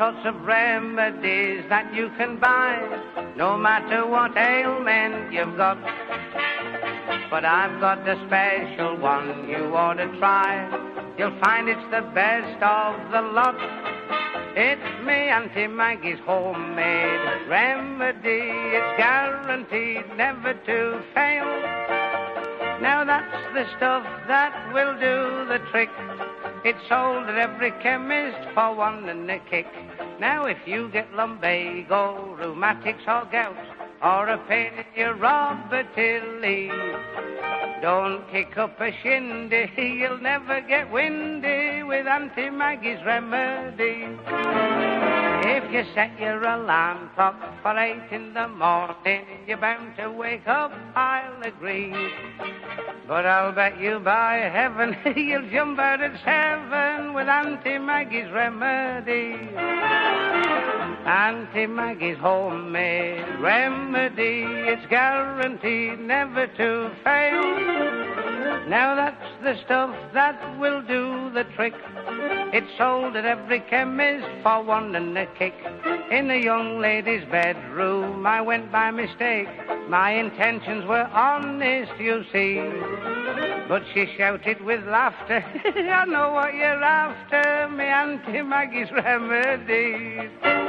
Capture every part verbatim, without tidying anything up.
sorts of remedies that you can buy, no matter what ailment you've got. But I've got a special one you ought to try. You'll find it's the best of the lot. It's me Auntie Maggie's homemade remedy. It's guaranteed never to fail. Now that's the stuff that will do the trick. It's sold at every chemist for one and a kick. Now if you get lumbago, rheumatics or gout, or a pain in your robotilly, don't kick up a shindy, you'll never get windy with Auntie Maggie's remedy. If you set your alarm clock for eight in the morning, you're bound to wake up, I'll agree. But I'll bet you by heaven you'll jump out at seven with Auntie Maggie's remedy. Auntie Maggie's homemade remedy, it's guaranteed never to fail. Now that's the stuff that will do the trick. It's sold at every chemist for one and a kick. In a young lady's bedroom I went by mistake. My intentions were honest, you see. But she shouted with laughter, I know what you're after, me Auntie Maggie's remedy.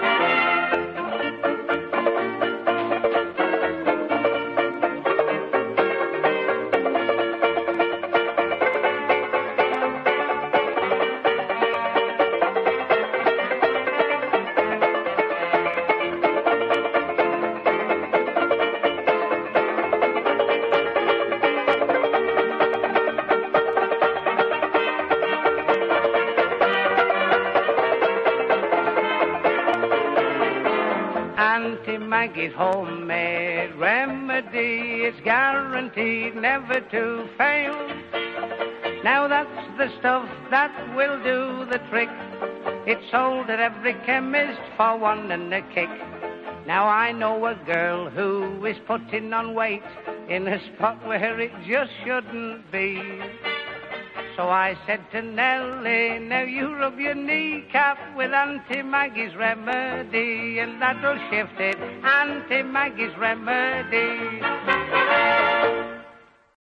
Auntie Maggie's homemade remedy, it's guaranteed never to fail. Now that's the stuff that will do the trick. It's sold at every chemist for one and a kick. Now I know a girl who is putting on weight in a spot where it just shouldn't be. So I said to Nellie, now you rub your kneecap with Auntie Maggie's remedy, and that'll shift it, Auntie Maggie's remedy.